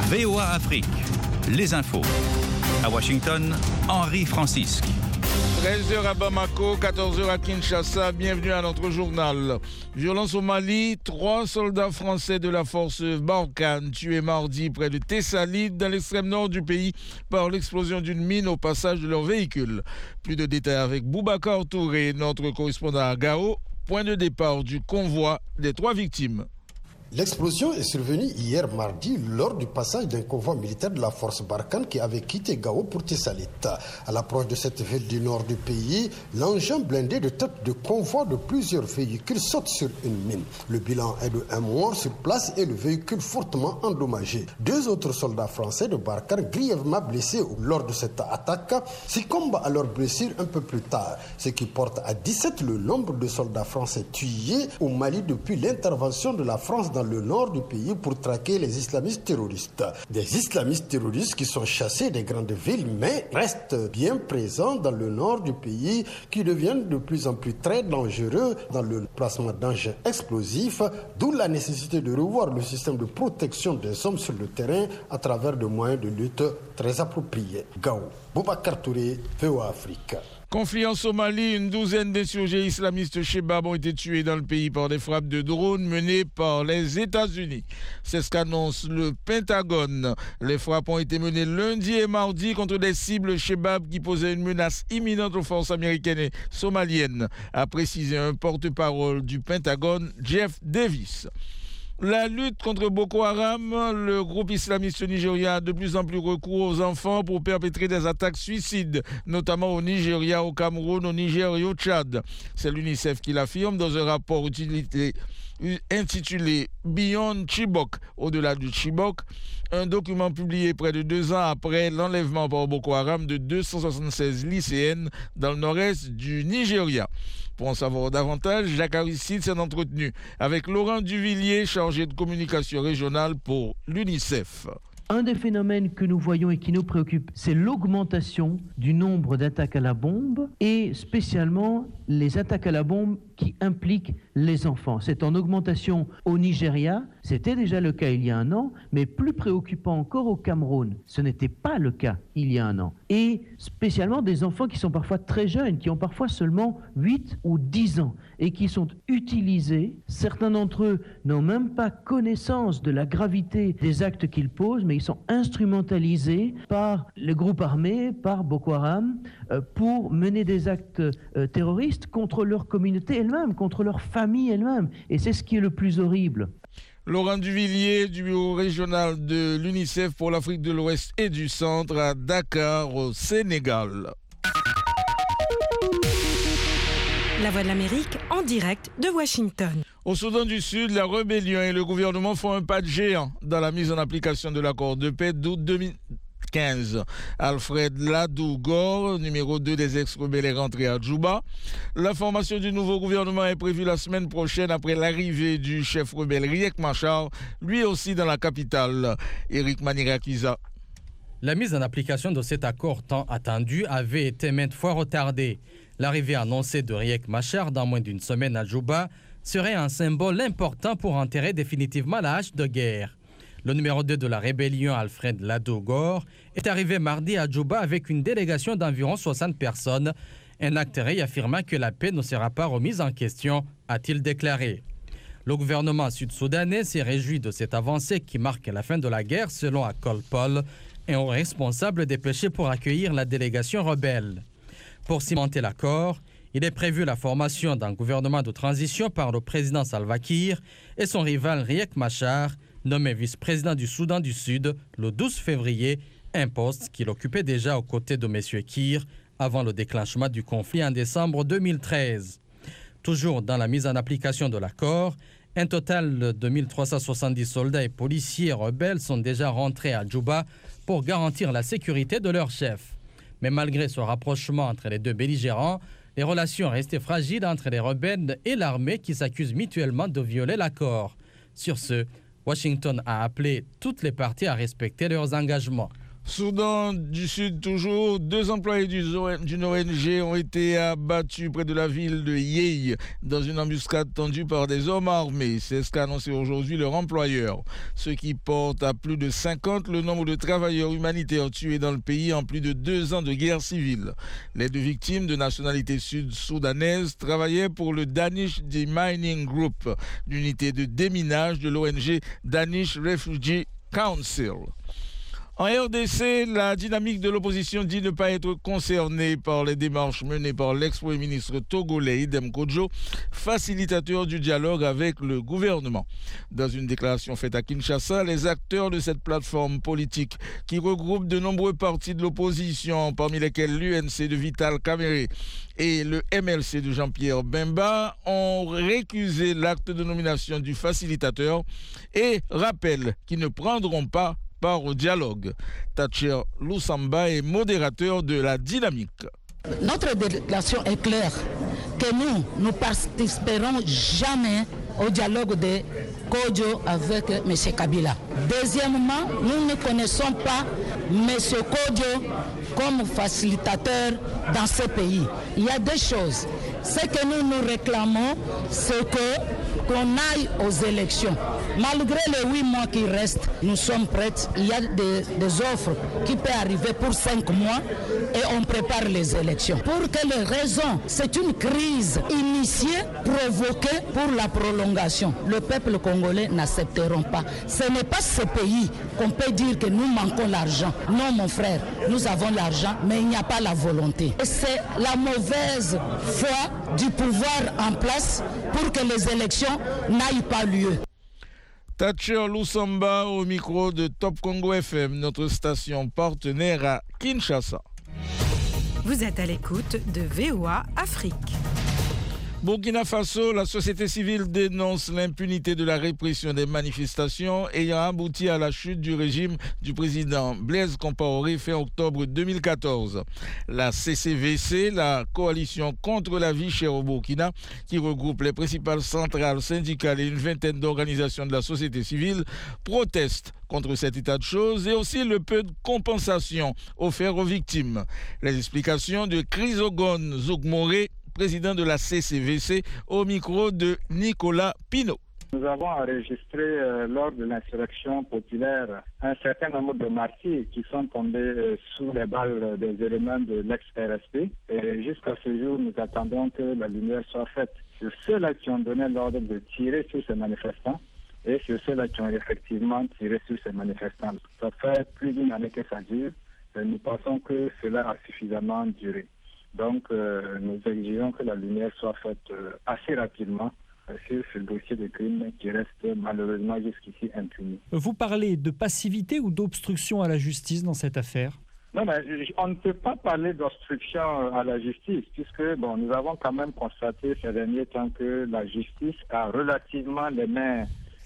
VOA Afrique, les infos. À Washington, Henri Francisque. 13h à Bamako, 14h à Kinshasa, bienvenue à notre journal. Violence au Mali, 3 soldats français de la force Barkhane tués mardi près de Tessalit, dans l'extrême nord du pays, par l'explosion d'une mine au passage de leur véhicule. Plus de détails avec Boubacar Touré, notre correspondant à Gao, point de départ du convoi des 3 victimes. L'explosion est survenue hier mardi lors du passage d'un convoi militaire de la force Barkhane qui avait quitté Gao pour Tessalit. À l'approche de cette ville du nord du pays, l'engin blindé de tête de convoi de plusieurs véhicules saute sur une mine. Le bilan est de 1 mort sur place et le véhicule fortement endommagé. 2 autres soldats français de Barkhane grièvement blessés lors de cette attaque succombent à leurs blessures un peu plus tard, ce qui porte à 17 le nombre de soldats français tués au Mali depuis l'intervention de la France dans le nord du pays pour traquer les islamistes terroristes. Des islamistes terroristes qui sont chassés des grandes villes mais restent bien présents dans le nord du pays, qui deviennent de plus en plus très dangereux dans le placement d'engins explosifs, d'où la nécessité de revoir le système de protection des hommes sur le terrain à travers des moyens de lutte très appropriés. Gao, Boubacar Touré, VOA Afrique. Conflit en Somalie, une douzaine d'insurgés islamistes Shebab ont été tués dans le pays par des frappes de drones menées par les États-Unis. C'est ce qu'annonce le Pentagone. Les frappes ont été menées lundi et mardi contre des cibles Shebab qui posaient une menace imminente aux forces américaines et somaliennes, a précisé un porte-parole du Pentagone, Jeff Davis. La lutte contre Boko Haram, le groupe islamiste nigérien a de plus en plus recours aux enfants pour perpétrer des attaques suicides, notamment au Nigeria, au Cameroun, au Niger et au Tchad. C'est l'UNICEF qui l'affirme dans un rapport intitulé Beyond Chibok, au-delà du Chibok, un document publié près de 2 ans après l'enlèvement par Boko Haram de 276 lycéennes dans le nord-est du Nigeria. Pour en savoir davantage, Jacques Aristide s'est entretenu avec Laurent Duvillier, chargé de communication régionale pour l'UNICEF. Un des phénomènes que nous voyons et qui nous préoccupe, c'est l'augmentation du nombre d'attaques à la bombe et spécialement les attaques à la bombe qui impliquent les enfants. C'est en augmentation au Nigeria, c'était déjà le cas il y a 1 an, mais plus préoccupant encore au Cameroun. Ce n'était pas le cas il y a 1 an. Et spécialement des enfants qui sont parfois très jeunes, qui ont parfois seulement 8 ou 10 ans et qui sont utilisés. Certains d'entre eux n'ont même pas connaissance de la gravité des actes qu'ils posent, mais ils sont instrumentalisés par les groupes armés, par Boko Haram, pour mener des actes terroristes contre leur communauté elle-même, contre leur famille elle-même. Et c'est ce qui est le plus horrible. Laurent Duvillier du bureau régional de l'UNICEF pour l'Afrique de l'Ouest et du Centre à Dakar, au Sénégal. La Voix de l'Amérique en direct de Washington. Au Soudan du Sud, la rébellion et le gouvernement font un pas de géant dans la mise en application de l'accord de paix d'août 2015. Alfred Ladougor, numéro 2 des ex-rebelles, est rentré à Djouba. La formation du nouveau gouvernement est prévue la semaine prochaine après l'arrivée du chef rebelle Riek Machar, lui aussi dans la capitale. Eric Manirakiza. La mise en application de cet accord tant attendu avait été maintes fois retardée. L'arrivée annoncée de Riek Machar dans moins d'1 semaine à Djouba serait un symbole important pour enterrer définitivement la hache de guerre. Le numéro 2 de la rébellion, Alfred Ladougor, est arrivé mardi à Djouba avec une délégation d'environ 60 personnes, un acte réaffirmant que la paix ne sera pas remise en question, a-t-il déclaré. Le gouvernement sud-soudanais s'est réjoui de cette avancée qui marque la fin de la guerre selon Akol Paul, un haut responsable dépêché pour accueillir la délégation rebelle. Pour cimenter l'accord, il est prévu la formation d'un gouvernement de transition par le président Salva Kiir et son rival Riek Machar, nommé vice-président du Soudan du Sud le 12 février, un poste qu'il occupait déjà aux côtés de M. Kiir avant le déclenchement du conflit en décembre 2013. Toujours dans la mise en application de l'accord, un total de 1370 soldats et policiers rebelles sont déjà rentrés à Djouba pour garantir la sécurité de leur chef. Mais malgré ce rapprochement entre les deux belligérants, les relations restaient fragiles entre les rebelles et l'armée qui s'accusent mutuellement de violer l'accord. Sur ce, Washington a appelé toutes les parties à respecter leurs engagements. Soudan du Sud toujours, 2 employés d'une ONG ont été abattus près de la ville de Yei dans une embuscade tendue par des hommes armés. C'est ce qu'a annoncé aujourd'hui leur employeur, ce qui porte à plus de 50 le nombre de travailleurs humanitaires tués dans le pays en plus de 2 ans de guerre civile. Les 2 victimes de nationalité sud-soudanaise travaillaient pour le Danish Demining Group, l'unité de déminage de l'ONG Danish Refugee Council. En RDC, la dynamique de l'opposition dit ne pas être concernée par les démarches menées par l'ex-premier ministre togolais Idem Kodjo, facilitateur du dialogue avec le gouvernement. Dans une déclaration faite à Kinshasa, les acteurs de cette plateforme politique qui regroupe de nombreux partis de l'opposition, parmi lesquels l'UNC de Vital Kamerhe et le MLC de Jean-Pierre Bemba, ont récusé l'acte de nomination du facilitateur et rappellent qu'ils ne prendront pas part au dialogue. Thatcher Lusamba est modérateur de la dynamique. Notre déclaration est claire, que nous ne participerons jamais au dialogue de Kodjo avec M. Kabila. Deuxièmement, nous ne connaissons pas M. Kodjo comme facilitateur dans ce pays. Il y a 2 choses. Ce que nous réclamons, c'est qu'on aille aux élections. Malgré les 8 mois qui restent, nous sommes prêts. Il y a des offres qui peuvent arriver pour 5 mois et on prépare les élections. Pour quelles raisons? C'est une crise initiée, provoquée pour la prolongation. Le peuple congolais n'accepteront pas. Ce n'est pas ce pays qu'on peut dire que nous manquons l'argent. Non, mon frère, nous avons l'argent, mais il n'y a pas la volonté. Et c'est la mauvaise foi du pouvoir en place pour que les élections n'aillent pas lieu. Thatcher Lusamba au micro de Top Congo FM, notre station partenaire à Kinshasa. Vous êtes à l'écoute de VOA Afrique. Burkina Faso, la société civile dénonce l'impunité de la répression des manifestations ayant abouti à la chute du régime du président Blaise Compaoré fin octobre 2014. La CCVC, la coalition contre la vie chère au Burkina, qui regroupe les principales centrales syndicales et une vingtaine d'organisations de la société civile, proteste contre cet état de choses et aussi le peu de compensation offert aux victimes. Les explications de Chrysogone Zougmoré, président de la CCVC, au micro de Nicolas Pinault. Nous avons enregistré lors de l'insurrection populaire un certain nombre de martyrs qui sont tombés sous les balles des éléments de l'ex-RSP. Et jusqu'à ce jour, nous attendons que la lumière soit faite sur ceux-là qui ont donné l'ordre de tirer sur ces manifestants et sur ceux-là qui ont effectivement tiré sur ces manifestants. Ça fait plus d'1 année que ça dure et nous pensons que cela a suffisamment duré. Donc, nous exigeons que la lumière soit faite assez rapidement sur ce dossier de crime qui reste malheureusement jusqu'ici impuni. Vous parlez de passivité ou d'obstruction à la justice dans cette affaire? Non, mais on ne peut pas parler d'obstruction à la justice, puisque nous avons quand même constaté ces derniers temps que la justice a relativement les mains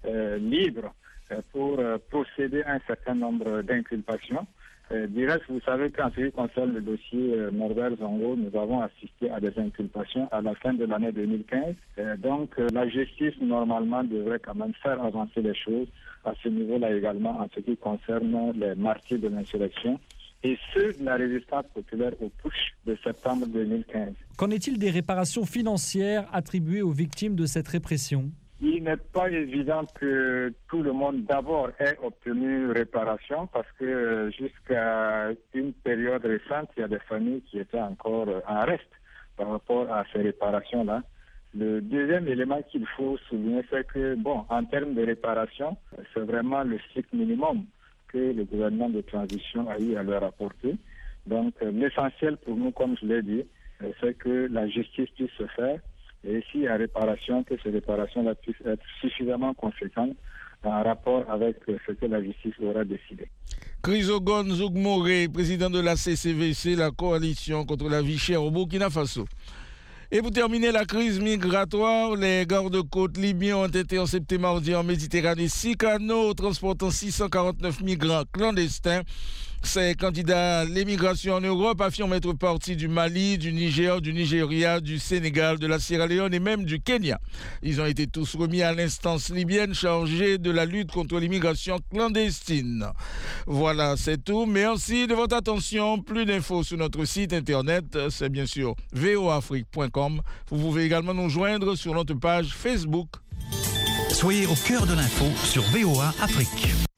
libres pour procéder à un certain nombre d'inculpations. Du reste, vous savez qu'en ce qui concerne le dossier Norbert Zongo, nous avons assisté à des inculpations à la fin de l'année 2015. Donc, la justice, normalement, devrait quand même faire avancer les choses à ce niveau-là également en ce qui concerne les martyrs de l'insurrection et ceux de la résistance populaire au putsch de septembre 2015. Qu'en est-il des réparations financières attribuées aux victimes de cette répression ? Il n'est pas évident que tout le monde d'abord ait obtenu réparation parce que jusqu'à une période récente, il y a des familles qui étaient encore en reste par rapport à ces réparations-là. Le deuxième élément qu'il faut souligner, c'est que, en termes de réparation, c'est vraiment le strict minimum que le gouvernement de transition a eu à leur apporter. Donc, l'essentiel pour nous, comme je l'ai dit, c'est que la justice puisse se faire. Et s'il y a réparation, que ces réparations-là puissent être suffisamment conséquentes en rapport avec ce que la justice aura décidé. Chrysogone Zougmoré, président de la CCVC, la coalition contre la vie chère au Burkina Faso. Et pour terminer, la crise migratoire, les gardes-côtes libyens ont intercepté mardi en Méditerranée 6 canaux transportant 649 migrants clandestins Ces candidats à l'émigration en Europe affirment être partis du Mali, du Niger, du Nigeria, du Sénégal, de la Sierra Leone et même du Kenya. Ils ont été tous remis à l'instance libyenne chargée de la lutte contre l'immigration clandestine. Voilà, c'est tout. Merci de votre attention. Plus d'infos sur notre site internet, c'est bien sûr voafrique.com. Vous pouvez également nous joindre sur notre page Facebook. Soyez au cœur de l'info sur VOA Afrique.